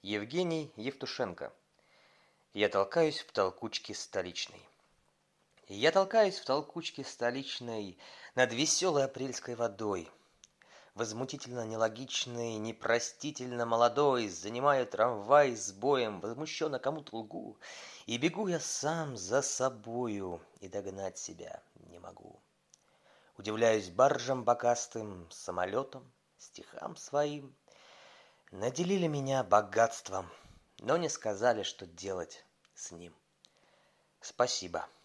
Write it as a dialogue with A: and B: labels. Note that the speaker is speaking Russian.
A: Евгений Евтушенко. Я толкаюсь в толкучке столичной. Я толкаюсь в толкучке столичной над веселой апрельской водой. Возмутительно нелогичный, непростительно молодой, занимаю трамвай с боем, возмущенно кому-то лгу, и бегу я сам за собою, и догнать себя не могу. Удивляюсь баржам бокастым, самолетам, стихам своим. Наделили меня богатством, но не сказали, что делать с ним. Спасибо.